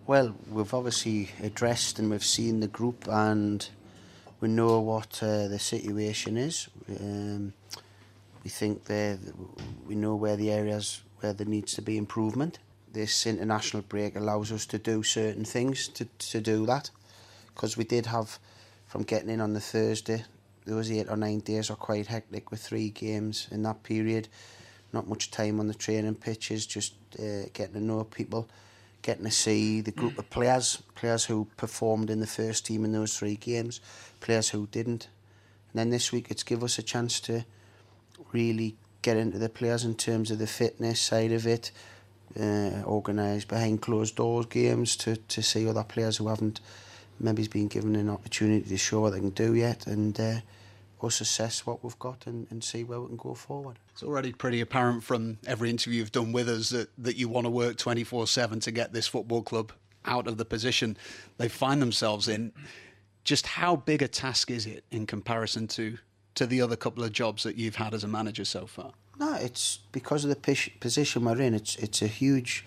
Well, we've obviously addressed and we've seen the group and we know what the situation is. We think we know where the areas where there needs to be improvement. This international break allows us to do certain things to do that, because we did have, from getting in on the Thursday, those 8 or 9 days are quite hectic with 3 games in that period. Not much time on the training pitches, just getting to know people, getting to see the group of players who performed in the first team in those 3 games, players who didn't. And then this week it's give us a chance to really get into the players in terms of the fitness side of it, organise behind closed doors games to see other players who haven't maybe been given an opportunity to show what they can do yet, and us assess what we've got and see where we can go forward. It's already pretty apparent from every interview you've done with us that you want to work 24/7 to get this football club out of the position they find themselves in. Just how big a task is it in comparison to the other couple of jobs that you've had as a manager so far? No, it's because of the position we're in. It's a huge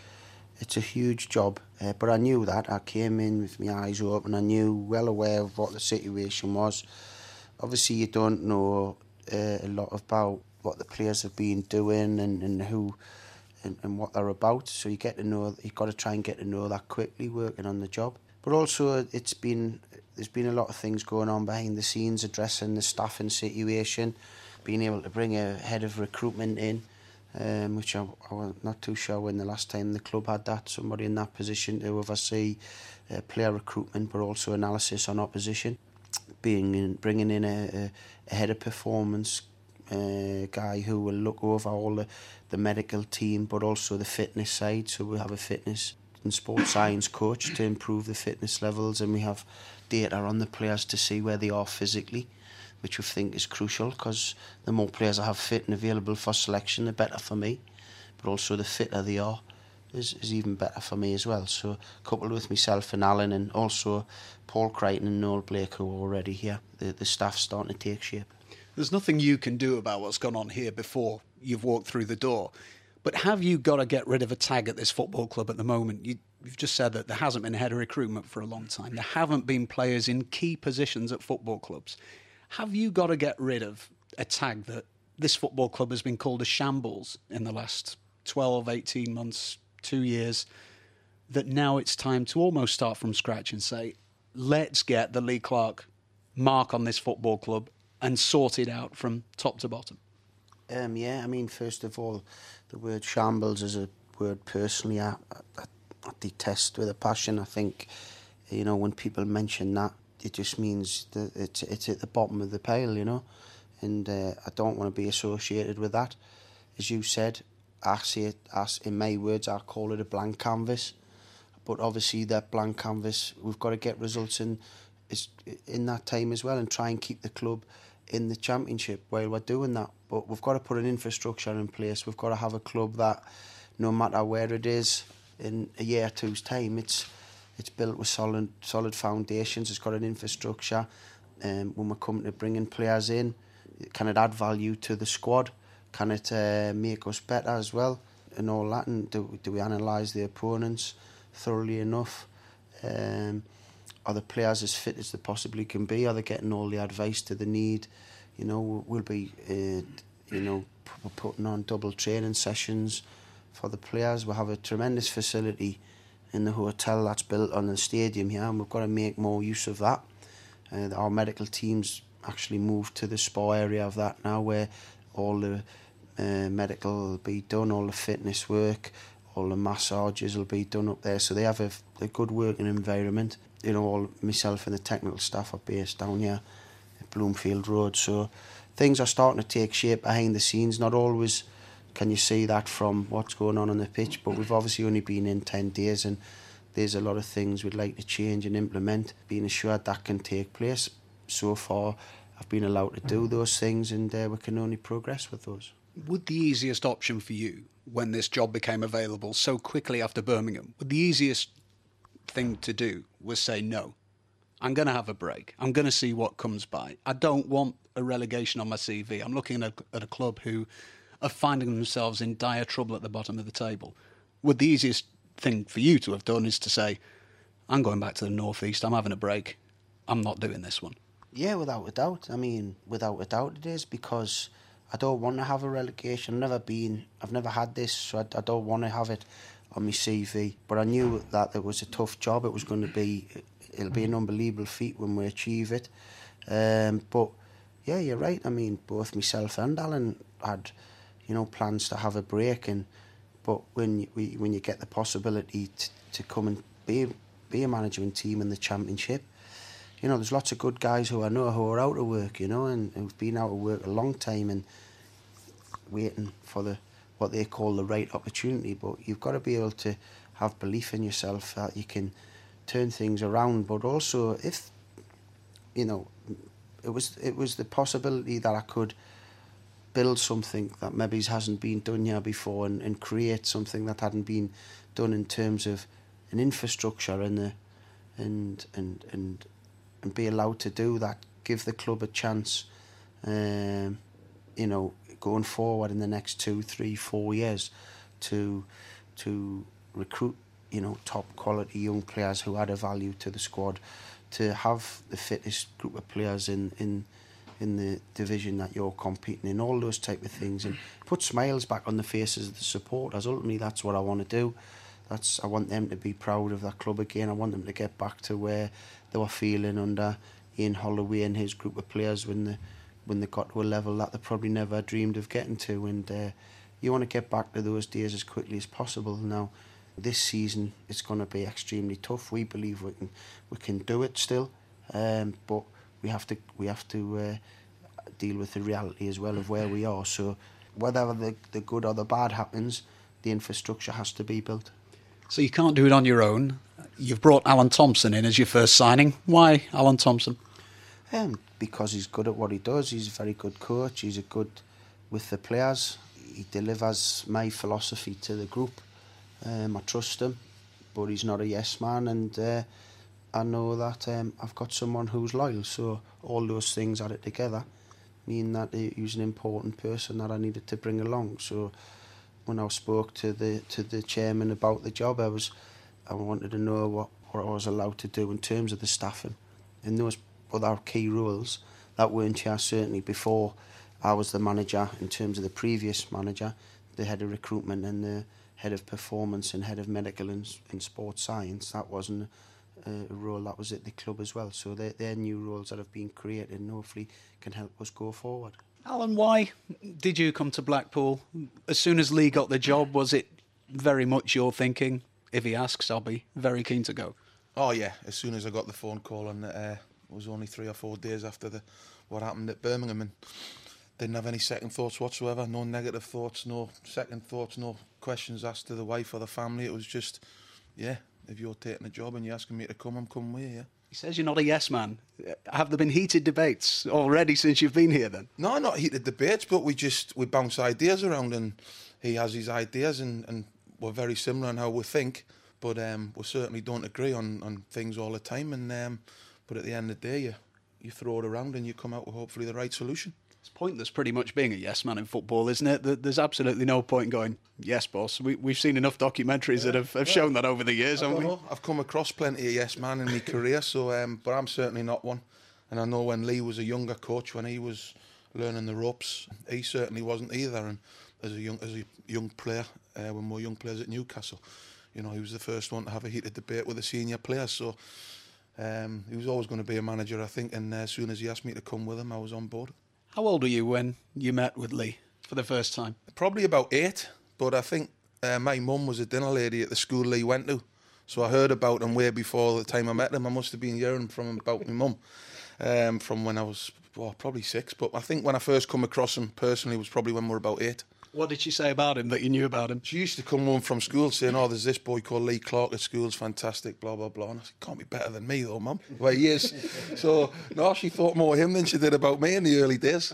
job. But I knew that. I came in with my eyes open. I knew, well aware of what the situation was. Obviously, you don't know a lot about what the players have been doing and who and what they're about. So you get to know. You've got to try and get to know that quickly, working on the job. But also, there's been a lot of things going on behind the scenes, addressing the staffing situation, being able to bring a head of recruitment in, which I was not too sure when the last time the club had that, somebody in that position to oversee player recruitment, but also analysis on opposition. Bringing in a head of performance guy who will look over all the medical team, but also the fitness side. So we have a fitness and sports science coach to improve the fitness levels, and we have data on the players to see where they are physically, which we think is crucial, because the more players I have fit and available for selection, the better for me. But also the fitter they are is even better for me as well. So coupled with myself and Alan, and also Paul Crichton and Noel Blake, who are already here, the staff's starting to take shape. There's nothing you can do about what's gone on here before you've walked through the door. But have you got to get rid of a tag at this football club at the moment? You've just said that there hasn't been a head of recruitment for a long time. There haven't been players in key positions at football clubs. Have you got to get rid of a tag that this football club has been called a shambles in the last 12, 18 months, 2 years, that now it's time to almost start from scratch and say, let's get the Lee Clark mark on this football club and sort it out from top to bottom? Yeah, I mean, first of all, the word shambles is a word personally I detest with a passion. I think, when people mention that, it just means that it's at the bottom of the pile, and I don't want to be associated with that. As you said, I see it as, in my words, I call it a blank canvas. But obviously that blank canvas, we've got to get results in that time as well, and try and keep the club in the Championship while we're doing that. But we've got to put an infrastructure in place. We've got to have a club that, no matter where it is in a year or two's time, it's built with solid foundations. It's got an infrastructure. When we're coming to bringing players in, can it add value to the squad? Can it make us better as well? And all that. And do we analyse the opponents thoroughly enough? Are the players as fit as they possibly can be? Are they getting all the advice that they need? We'll be, putting on double training sessions for the players. We have a tremendous facility in the hotel that's built on the stadium here, and we've got to make more use of that. Our medical teams actually moved to the spa area of that now, where all the medical will be done, all the fitness work, all the massages will be done up there. So they have a good working environment. All myself and the technical staff are based down here at Bloomfield Road. So things are starting to take shape behind the scenes. Not always can you see that from what's going on the pitch, but we've obviously only been in 10 days and there's a lot of things we'd like to change and implement, being assured that can take place. So far, I've been allowed to do those things, and we can only progress with those. Would the easiest option for you, when this job became available so quickly after Birmingham, would the easiest thing to do was say, no, I'm going to have a break. I'm going to see what comes by. I don't want a relegation on my CV. I'm looking at a club who are finding themselves in dire trouble at the bottom of the table. Would the easiest thing for you to have done is to say, I'm going back to the North East, I'm having a break, I'm not doing this one? Yeah, without a doubt. I mean, without a doubt it is, because I don't want to have a relegation. I've never had this, so I don't want to have it on my CV. But I knew that it was a tough job. It'll be an unbelievable feat when we achieve it. But yeah, you're right. I mean, both myself and Alan had, plans to have a break, but when you get the possibility to come and be a management team in the Championship, there's lots of good guys who I know who are out of work, and who've been out of work a long time and waiting for what they call the right opportunity. But you've got to be able to have belief in yourself that you can turn things around. But also, if it was the possibility that I could build something that maybe hasn't been done here before, and create something that hadn't been done in terms of an infrastructure and be allowed to do that, give the club a chance, going forward in the next 2, 3, 4 years to recruit, top quality young players who add a value to the squad, to have the fittest group of players in the division that you're competing in, all those type of things, and put smiles back on the faces of the supporters. Ultimately, that's what I want to do. I want them to be proud of that club again. I want them to get back to where they were feeling under Ian Holloway and his group of players when they got to a level that they probably never dreamed of getting to. And you want to get back to those days as quickly as possible. Now, this season it's going to be extremely tough. We believe we can do it still, but we have to deal with the reality as well of where we are. So whether the good or the bad happens, the infrastructure has to be built. So you can't do it on your own. You've brought Alan Thompson in as your first signing. Why Alan Thompson? Because he's good at what he does. He's a very good coach. He's good with the players. He delivers my philosophy to the group. I trust him, but he's not a yes man, and I know that I've got someone who's loyal. So all those things added together mean that he's an important person that I needed to bring along. So when I spoke to the chairman about the job, I wanted to know what I was allowed to do in terms of the staffing and those other key roles that weren't here certainly before I was the manager. In terms of the previous manager, the head of recruitment and the head of performance and head of medical and sports science, that wasn't a role that was at the club as well. So they're new roles that have been created and hopefully can help us go forward. Alan, why did you come to Blackpool? As soon as Lee got the job, was it very much your thinking, if he asks, I'll be very keen to go? Oh yeah, as soon as I got the phone call, and it was only 3 or 4 days after what happened at Birmingham, and didn't have any second thoughts whatsoever, no negative thoughts, no second thoughts, no questions asked to the wife or the family. It was just, yeah, if you're taking a job and you're asking me to come, I'm coming with you, yeah. He says you're not a yes man. Have there been heated debates already since you've been here then? No, not heated debates, but we bounce ideas around, and he has his ideas, and we're very similar in how we think, but we certainly don't agree on things all the time, and but at the end of the day, you throw it around and you come out with hopefully the right solution. It's pointless pretty much being a yes man in football, isn't it? There's absolutely no point going, yes boss. We've seen enough documentaries that have shown that over the years, haven't we? I've come across plenty of yes man in my career, so but I'm certainly not one. And I know when Lee was a younger coach, when he was learning the ropes, he certainly wasn't either. And as a young player, when we were young players at Newcastle, he was the first one to have a heated debate with the senior players. So he was always going to be a manager, I think. And as soon as he asked me to come with him, I was on board. How old were you when you met with Lee for the first time? Probably about 8, but I think my mum was a dinner lady at the school Lee went to. So I heard about him way before the time I met him. I must have been hearing from him about my mum from when I was probably 6. But I think when I first come across him personally was probably when we were about 8. What did she say about him that you knew about him? She used to come home from school saying, "Oh, there's this boy called Lee Clark at school, it's fantastic, blah, blah, blah." And I said, "Can't be better than me though, Mum." Well, he is. So, no, she thought more of him than she did about me in the early days.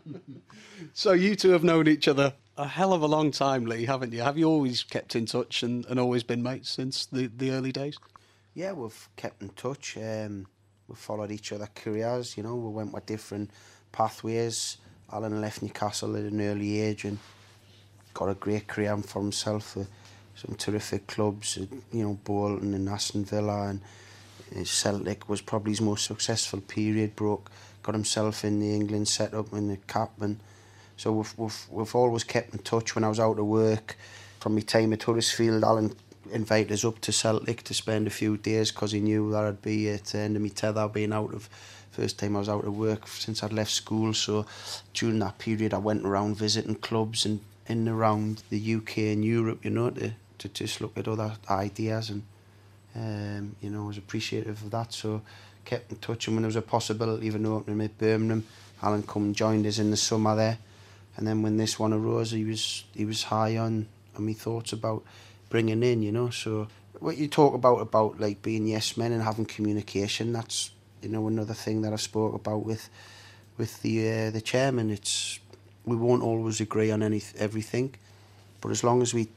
So you two have known each other a hell of a long time, Lee, haven't you? Have you always kept in touch and always been mates since the early days? Yeah, we've kept in touch. We've followed each other's careers, we went with different pathways. Alan left Newcastle at an early age and got a great career for himself with some terrific clubs, you know, Bolton and Aston Villa, and Celtic was probably his most successful period. Got himself in the England setup and the captain. So we've always kept in touch. When I was out of work, from my time at Huddersfield, Alan invited us up to Celtic to spend a few days because he knew that I'd be at the end of my tether, being out of, first time I was out of work since I'd left school. So during that period I went around visiting clubs and in and around the UK and Europe, you know, to just look at other ideas, and you know, I was appreciative of that, so kept in touch. And when there was a possibility of an opening at Birmingham, Alan come and joined us in the summer there. And then when this one arose, he was high on my thoughts about bringing in, you know. So what you talk about like being yes men and having communication, that's, you know, another thing that I spoke about with the chairman. It's, we won't always agree on everything, but as long as we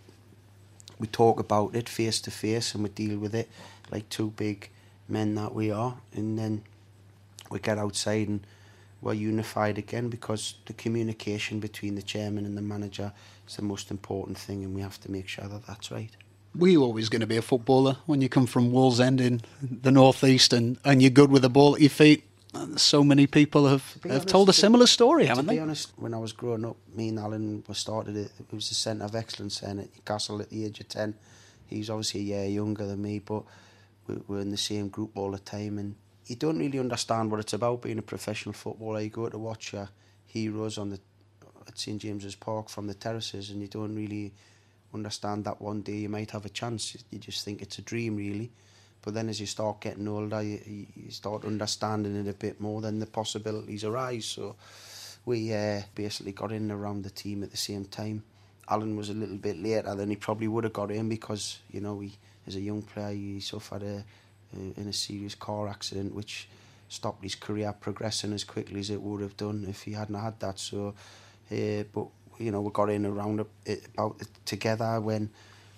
talk about it face to face and we deal with it like two big men that we are, and then we get outside and we're unified again, because the communication between the chairman and the manager is the most important thing, and we have to make sure that that's right. Were you always going to be a footballer when you come from Wallsend in the northeast, and you're good with the ball at your feet? So many people have told a similar story, haven't they? To be honest, when I was growing up, me and Alan started it was the centre of excellence then at Newcastle at the age of 10. He's obviously a year younger than me, but we're in the same group all the time, and you don't really understand what it's about being a professional footballer. You go to watch your heroes at St James's Park from the terraces, and you don't really understand that one day you might have a chance. You just think it's a dream, really. But then as you start getting older, you start understanding it a bit more, then the possibilities arise. So we basically got in around the team at the same time. Alan was a little bit later than he probably would have got in, because, you know, as a young player, he suffered in a serious car accident which stopped his career progressing as quickly as it would have done if he hadn't had that. So, but you know, we got in around about together when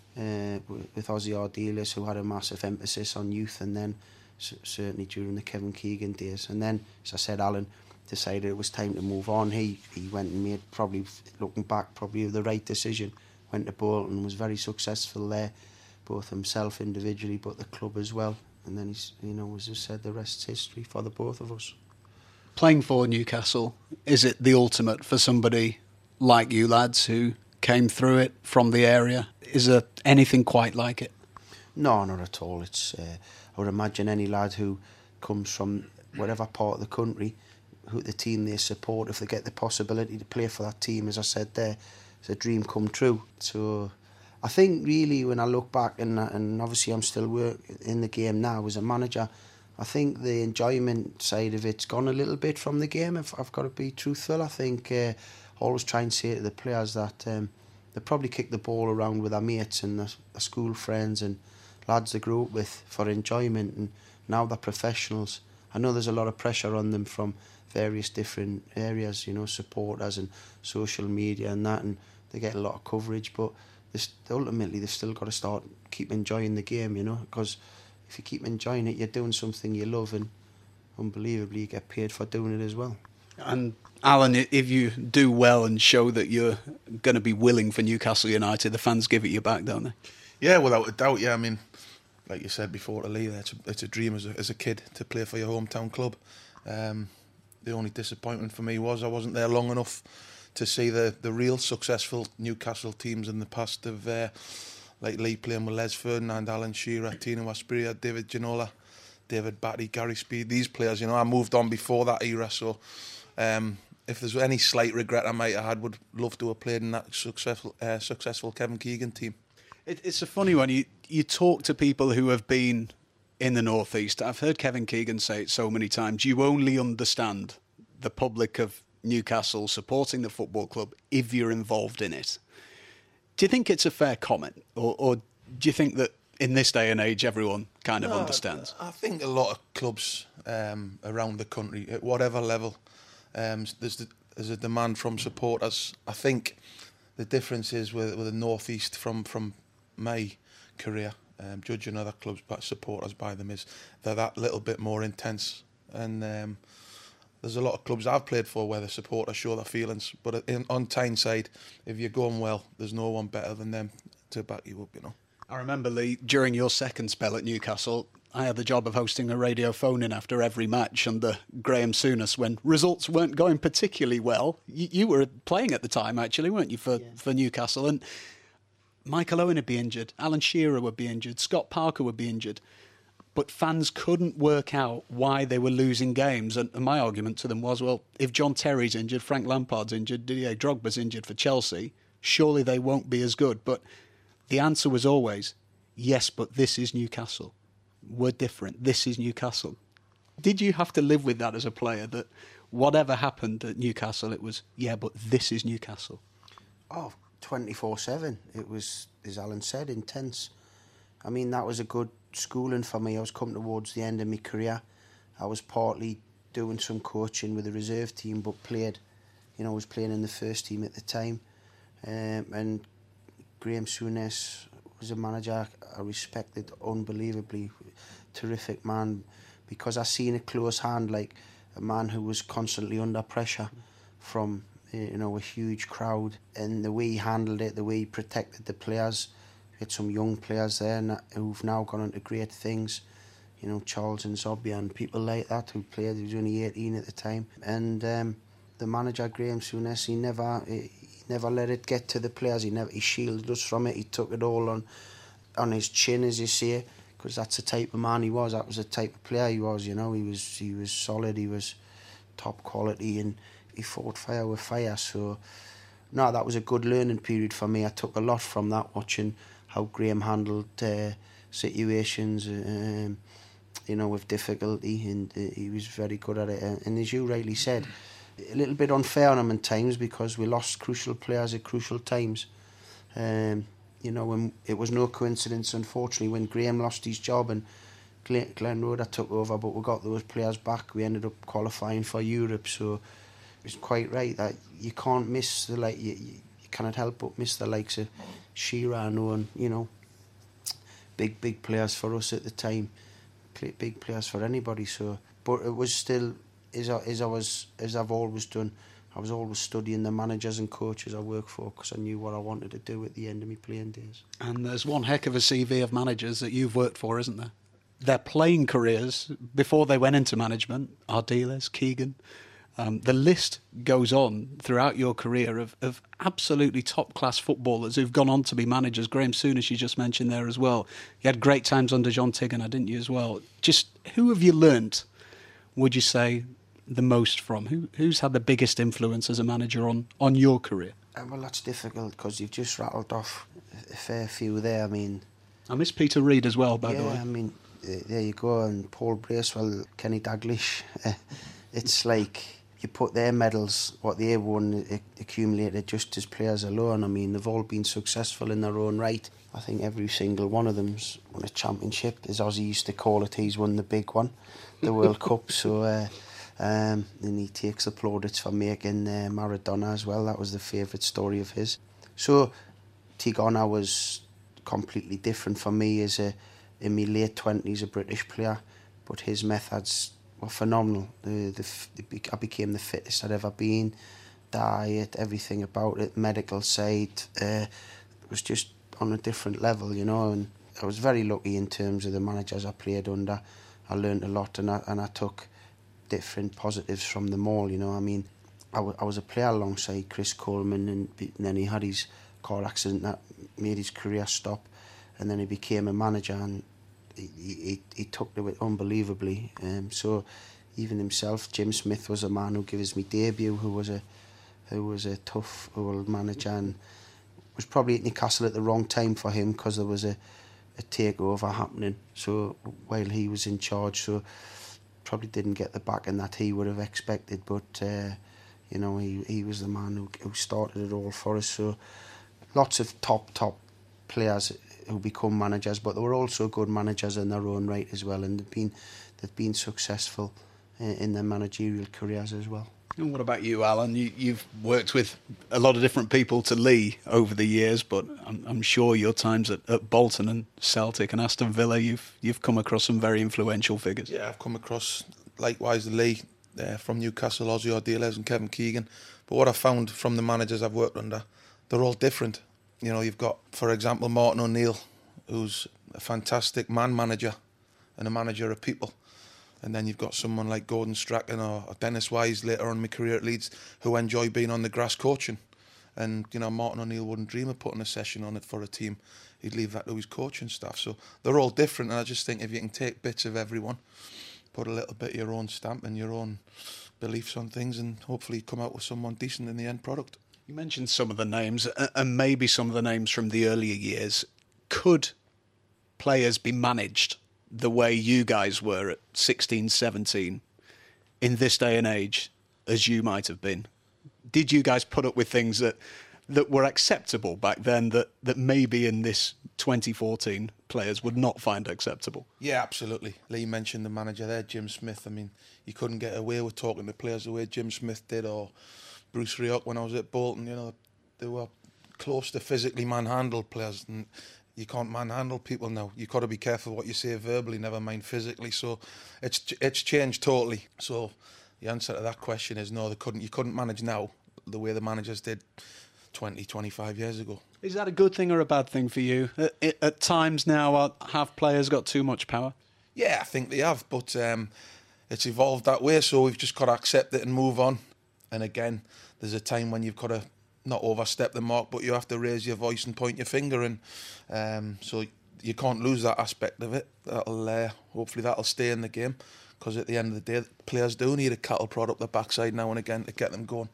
with Ozzy Ardiles, who had a massive emphasis on youth, and then certainly during the Kevin Keegan days. And then, as I said, Alan decided it was time to move on. He went and made, probably looking back, probably the right decision. Went to Bolton, was very successful there, both himself individually but the club as well. And then he's, you know, as I said, the rest's history for the both of us. Playing for Newcastle, is it the ultimate for somebody like you lads who came through it from the area? Is there anything quite like it? No, not at all. It's I would imagine any lad who comes from whatever part of the country, who the team they support, if they get the possibility to play for that team, as I said there, it's a dream come true. So I think really when I look back, and obviously I'm still in the game now as a manager, I think the enjoyment side of it's gone a little bit from the game, if I've got to be truthful. I think I always try and say to the players that they probably kick the ball around with their mates and their school friends and lads they grew up with for enjoyment, and now they're professionals. I know there's a lot of pressure on them from various different areas, you know, supporters and social media and that, and they get a lot of coverage, but ultimately they've still got to keep enjoying the game, you know, because if you keep enjoying it, you're doing something you love, and unbelievably you get paid for doing it as well. And Alan, if you do well and show that you're going to be willing for Newcastle United, the fans give it you back, don't they? Yeah, without a doubt. Yeah, I mean, like you said before to Lee, it's a dream as a kid to play for your hometown club. The only disappointment for me was I wasn't there long enough to see the real successful Newcastle teams in the past of like Lee playing with Les Ferdinand, Alan Shearer, Tino Asprilla, David Ginola, David Batty, Gary Speed. These players, you know, I moved on before that era, so if there's any slight regret I might have had, would love to have played in that successful Kevin Keegan team. It's a funny one. You talk to people who have been in the North East. I've heard Kevin Keegan say it so many times. You only understand the public of Newcastle supporting the football club if you're involved in it. Do you think it's a fair comment, or do you think that in this day and age everyone kind of understands? I think a lot of clubs around the country, at whatever level, there's a demand from supporters. I think the difference is with the North East from my career, judging other clubs but supporters by them, is they're that little bit more intense, and there's a lot of clubs I've played for where the supporters show their feelings, but on Tyneside, if you're going well, there's no one better than them to back you up, you know. I remember, Lee, during your second spell at Newcastle, I had the job of hosting a radio phone-in after every match under Graham Souness when results weren't going particularly well. You were playing at the time, actually, weren't you, for Newcastle? And Michael Owen would be injured, Alan Shearer would be injured, Scott Parker would be injured. But fans couldn't work out why they were losing games. And my argument to them was, well, if John Terry's injured, Frank Lampard's injured, Didier Drogba's injured for Chelsea, surely they won't be as good. But the answer was always, yes, but this is Newcastle. We're different. This is Newcastle. Did you have to live with that as a player, that whatever happened at Newcastle, it was, yeah, but this is Newcastle? Oh, 24/7. It was, as Alan said, intense. I mean, that was a good schooling for me. I was coming towards the end of my career. I was partly doing some coaching with the reserve team, but played, I was playing in the first team at the time. And Graham Souness was a manager I respected unbelievably, terrific man, because I seen a close hand, like a man who was constantly under pressure from a huge crowd, and the way he handled it, the way he protected the players. We had some young players there who've now gone on to great things, Charles and Zobia and people like that who played. He was only 18 at the time, and the manager Graham Souness, he never let it get to the players. He shielded us from it. He took it all on his chin, as you say, because that's the type of man he was. That was the type of player he was. He was solid. He was top quality, and he fought fire with fire. So, no, that was a good learning period for me. I took a lot from that, watching how Graham handled situations, with difficulty, and he was very good at it. And as you rightly said, a little bit unfair on him at times because we lost crucial players at crucial times. When it was no coincidence, unfortunately, when Graham lost his job and Glenn Roeder took over, but we got those players back. We ended up qualifying for Europe, so it was quite right that you can't miss you cannot help but miss the likes of Shearer and Owen, big players for us at the time, big players for anybody. So, but it was still, as I've always done, I was always studying the managers and coaches I work for because I knew what I wanted to do at the end of my playing days. And there's one heck of a CV of managers that you've worked for, isn't there? Their playing careers before they went into management, Ardiles, Keegan. The list goes on throughout your career of absolutely top-class footballers who've gone on to be managers. Graham Souness, you just mentioned there as well. You had great times under John Tigana, didn't you, as well? Just who have you learnt, would you say, the most from? Who's had the biggest influence as a manager on your career? Well, that's difficult because you've just rattled off a fair few there. I mean, I miss Peter Reid as well, by the way. Yeah, I mean, there you go. And Paul Bracewell, Kenny Dalglish. It's like you put their medals, what they won, accumulated just as players alone. I mean, they've all been successful in their own right. I think every single one of them's won a championship. As Ozzy used to call it, he's won the big one, the World Cup. So, and he takes the plaudits for making Maradona as well. That was the favourite story of his. So Tigana was completely different for me as in my late 20s, a British player, but his methods were phenomenal. I became the fittest I'd ever been. Diet, everything about it, medical side, it was just on a different level, and I was very lucky in terms of the managers I played under. I learned a lot, and I took different positives from them all. I mean, I was a player alongside Chris Coleman, and then he had his car accident that made his career stop, and then he became a manager, and he took to it unbelievably. So even himself, Jim Smith was a man who gave us my debut, who was a tough old manager, and was probably at Newcastle at the wrong time for him because there was a takeover happening. So while he was in charge, so probably didn't get the backing that he would have expected, but he was the man who started it all for us. So lots of top players who become managers, but they were also good managers in their own right as well, and they've been successful in their managerial careers as well. And what about you, Alan? You've worked with a lot of different people to Lee over the years, but I'm sure your times at Bolton and Celtic and Aston Villa, you've come across some very influential figures. Yeah, I've come across, likewise, Lee. from Newcastle, Ozzy Ordeles and Kevin Keegan. But what I found from the managers I've worked under, they're all different. You know, you've got, for example, Martin O'Neill, who's a fantastic man manager and a manager of people. And then you've got someone like Gordon Strachan or Dennis Wise later on in my career at Leeds, who enjoy being on the grass coaching. And, you know, Martin O'Neill wouldn't dream of putting a session on it for a team. He'd leave that to his coaching staff. So they're all different, and I just think if you can take bits of everyone, put a little bit of your own stamp and your own beliefs on things, and hopefully come out with someone decent in the end product. You mentioned some of the names, and maybe some of the names from the earlier years. Could players be managed the way you guys were at 16, 17 in this day and age as you might have been? Did you guys put up with things that were acceptable back then that maybe in this 2014 players would not find acceptable? Yeah, absolutely. Lee mentioned the manager there, Jim Smith. I mean, you couldn't get away with talking to players the way Jim Smith did, or Bruce Rioch when I was at Bolton. You know, they were close to physically manhandled players, and you can't manhandle people now. You've got to be careful what you say verbally, never mind physically. So it's changed totally. So the answer to that question is no, you couldn't manage now the way the managers did 20, 25 years ago. Is that a good thing or a bad thing for you? At times now, have players got too much power? Yeah, I think they have, but it's evolved that way, so we've just got to accept it and move on. And again, there's a time when you've got to not overstep the mark, but you have to raise your voice and point your finger, and so you can't lose that aspect of it. Hopefully that'll stay in the game, because at the end of the day, players do need a cattle prod up the backside now and again to get them going.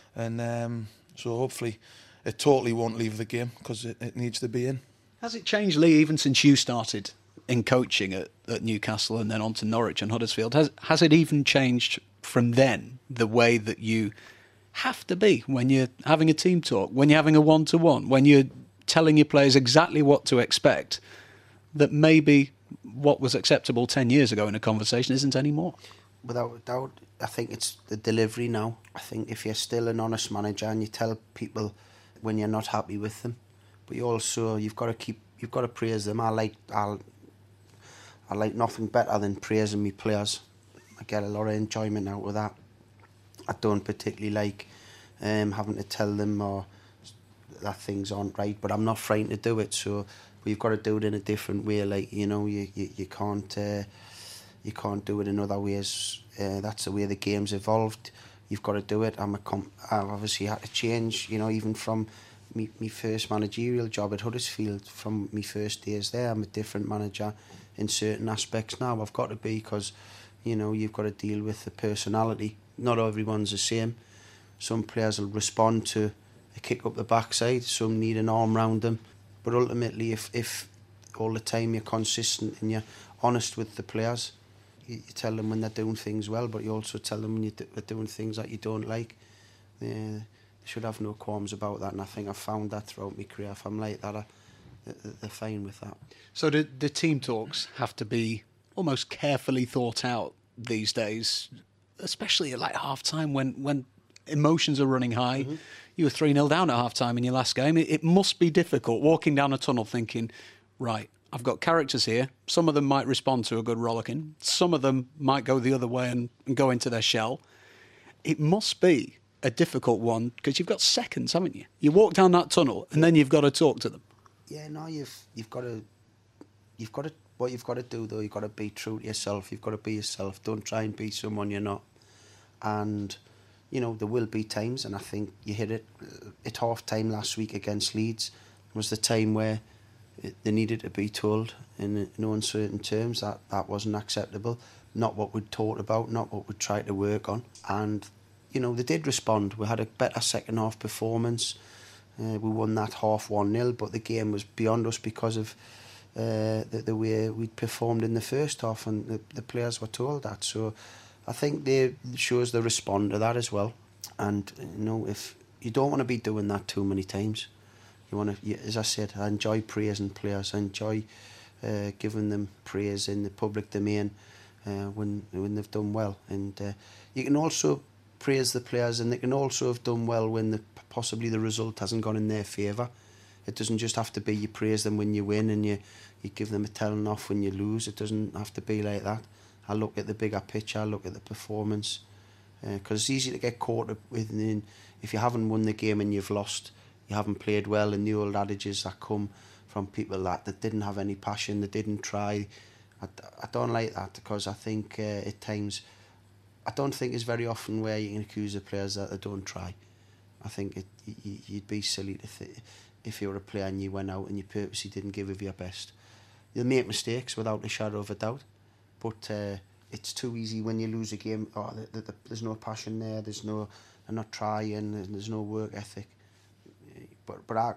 And so hopefully it totally won't leave the game, because it needs to be in. Has it changed, Lee, even since you started in coaching at Newcastle and then on to Norwich and Huddersfield? Has it even changed from then, the way that you have to be when you're having a team talk, when you're having a one-to-one, when you're telling your players exactly what to expect, that maybe what was acceptable 10 years ago in a conversation isn't anymore? Without a doubt, I think it's the delivery now. I think if you're still an honest manager and you tell people when you're not happy with them, but you've got to praise them. I like nothing better than praising my players. I get a lot of enjoyment out of that. I don't particularly like having to tell them or that things aren't right, but I'm not frightened to do it. So we've got to do it in a different way. Like, you know, you can't do it in other ways. That's the way the game's evolved. You've got to do it. I've obviously had to change. You know, even from me first managerial job at Huddersfield, from my first days there, I'm a different manager in certain aspects now. I've got to be, because, you know, you've got to deal with the personality. Not everyone's the same. Some players will respond to a kick up the backside. Some need an arm round them. But ultimately, if all the time you're consistent and you're honest with the players, you tell them when they're doing things well, but you also tell them when they're doing things that you don't like. They should have no qualms about that, and I think I've found that throughout my career. If I'm like that, they're fine with that. So the team talks have to be almost carefully thought out these days, especially at like half-time when emotions are running high. Mm-hmm. You were 3-0 down at half-time in your last game. It must be difficult walking down a tunnel thinking, right, I've got characters here. Some of them might respond to a good rollicking. Some of them might go the other way and go into their shell. It must be a difficult one, because you've got seconds, haven't you? You walk down that tunnel and then you've got to talk to them. Yeah, no, you've got to. What you've got to do, though, you've got to be true to yourself. You've got to be yourself. Don't try and be someone you're not. And, you know, there will be times, and I think you hit it at half-time last week against Leeds, was the time where they needed to be told in no uncertain terms that wasn't acceptable, not what we'd talked about, not what we'd tried to work on. And, you know, they did respond. We had a better second-half performance. We won that half 1-0, but the game was beyond us because of the way we'd performed in the first half, and the players were told that. So I think they shows the respond to that as well. And, you know, if you don't want to be doing that too many times, you want to, as I said, I enjoy praising players. I enjoy giving them praise in the public domain when they've done well. And you can also praise the players, and they can also have done well when possibly the result hasn't gone in their favour. It doesn't just have to be you praise them when you win and you give them a telling off when you lose. It doesn't have to be like that. I look at the bigger picture, I look at the performance, Because it's easy to get caught up with, if you haven't won the game and you've lost, you haven't played well, and the old adages that come from people that didn't have any passion, that didn't try. I don't like that, because I think at times, I don't think it's very often where you can accuse the players that they don't try. I think you'd be silly to if you were a player and you went out and you purposely didn't give of your best. You'll make mistakes without a shadow of a doubt, but it's too easy when you lose a game. There's no passion there. They're not trying. There's no work ethic. But I,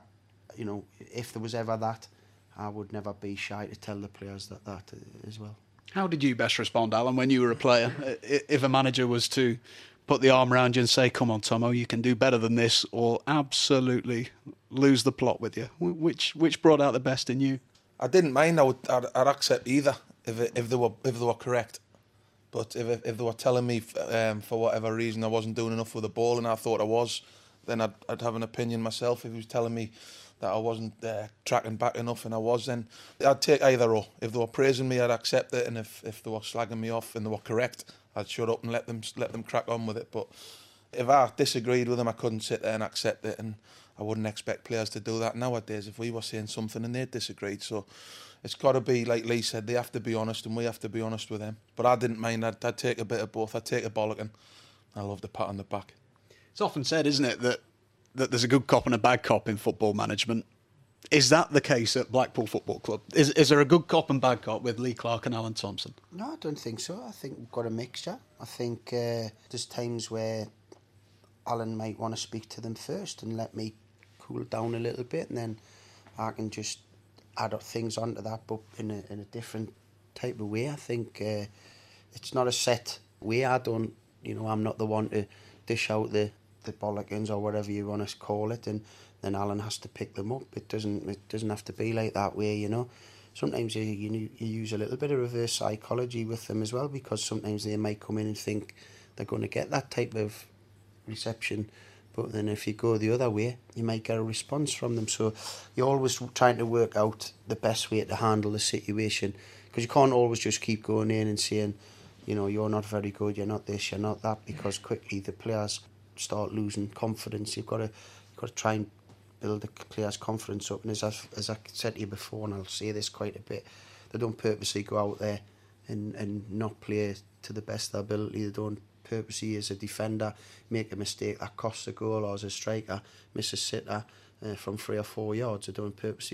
if there was ever that, I would never be shy to tell the players that as well. How did you best respond, Alan, when you were a player? If a manager was to put the arm around you and say, "Come on, Tomo, you can do better than this," or absolutely lose the plot with you? Which brought out the best in you? I didn't mind. I'd accept either if they were correct. But if they were telling me for whatever reason I wasn't doing enough with the ball and I thought I was, then I'd have an opinion myself. If he was telling me that I wasn't tracking back enough and I was, then I'd take either or. If they were praising me, I'd accept it, and if they were slagging me off and they were correct, I'd shut up and let them crack on with it. But if I disagreed with them, I couldn't sit there and accept it, and I wouldn't expect players to do that nowadays if we were saying something and they disagreed. So it's got to be, like Lee said, they have to be honest and we have to be honest with them. But I didn't mind. I'd take a bit of both. I'd take a bollocking. I love the pat on the back. It's often said, isn't it, that there's a good cop and a bad cop in football management. Is that the case at Blackpool Football Club? Is there a good cop and bad cop with Lee Clark and Alan Thompson? No, I don't think so. I think we've got a mixture. I think there's times where Alan might want to speak to them first and let me cool down a little bit, and then I can just add up things onto that, but in a different type of way. I think it's not a set way. I'm not the one to dish out the bollockins or whatever you want to call it, and then Alan has to pick them up. It doesn't have to be like that way, Sometimes you use a little bit of reverse psychology with them as well, because sometimes they might come in and think they're going to get that type of reception, but then if you go the other way, you might get a response from them. So you're always trying to work out the best way to handle the situation, because you can't always just keep going in and saying, you're not very good, you're not this, you're not that, because quickly the players start losing confidence. You've got to try and build the players' confidence up. And as I said to you before, and I'll say this quite a bit, they don't purposely go out there and not play to the best of their ability. They don't purposely, as a defender, make a mistake that costs a goal, or as a striker, miss a sitter from 3 or 4 yards. They don't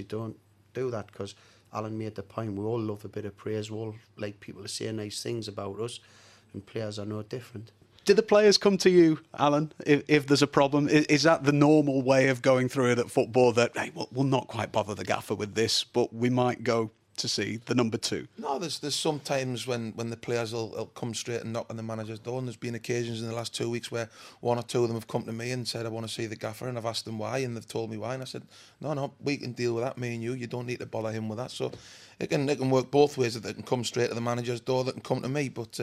do that, because Alan made the point, we all love a bit of praise, we all like people to say nice things about us, and players are no different. Do the players come to you, Alan, if there's a problem? Is that the normal way of going through it at football, that, hey, we'll not quite bother the gaffer with this, but we might go to see the number 2? No, there's some times when the players will come straight and knock on the manager's door, and there's been occasions in the last 2 weeks where 1 or 2 of them have come to me and said, I want to see the gaffer, and I've asked them why, and they've told me why, and I said, no, we can deal with that, me and you don't need to bother him with that. So it can work both ways, that they can come straight to the manager's door, they can come to me, but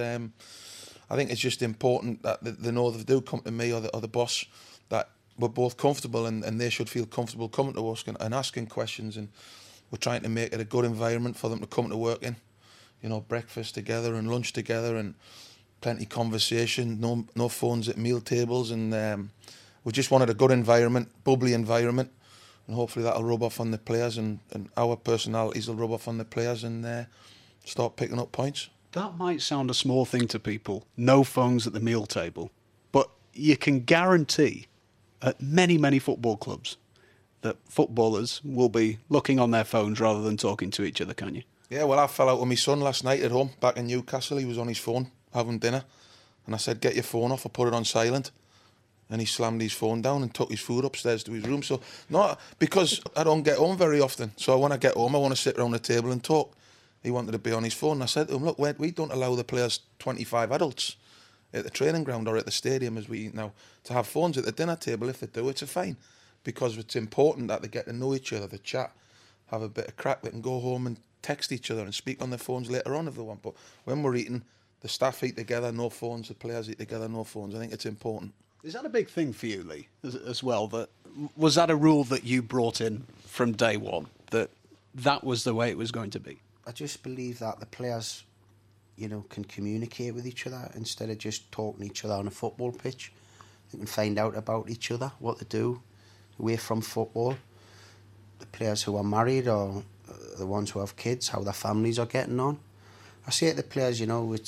I think it's just important that they know they do come to me or the boss, that we're both comfortable, and they should feel comfortable coming to us and asking questions, and we're trying to make it a good environment for them to come to work in. Breakfast together and lunch together and plenty of conversation, no phones at meal tables, and we just wanted a good environment, bubbly environment, and hopefully that'll rub off on the players, and our personalities will rub off on the players, and start picking up points. That might sound a small thing to people, no phones at the meal table, but you can guarantee at many, many football clubs that footballers will be looking on their phones rather than talking to each other, can you? Yeah, well, I fell out with my son last night at home, back in Newcastle. He was on his phone, having dinner, and I said, get your phone off. I put it on silent, and he slammed his phone down and took his food upstairs to his room. So, not because I don't get home very often, so when I get home, I want to sit around the table and talk. He wanted to be on his phone, and I said to him, look, we don't allow the players, 25 adults, at the training ground or at the stadium as we eat now, to have phones at the dinner table. If they do, it's a fine, because it's important that they get to know each other, they chat, have a bit of crack, they can go home and text each other and speak on their phones later on if they want. But when we're eating, the staff eat together, no phones, the players eat together, no phones. I think it's important. Is that a big thing for you, Lee, as well? Was that a rule that you brought in from day one, that was the way it was going to be? I just believe that the players, you know, can communicate with each other instead of just talking to each other on a football pitch. They can find out about each other, what they do away from football. The players who are married or the ones who have kids, how their families are getting on. I say to the players, you know,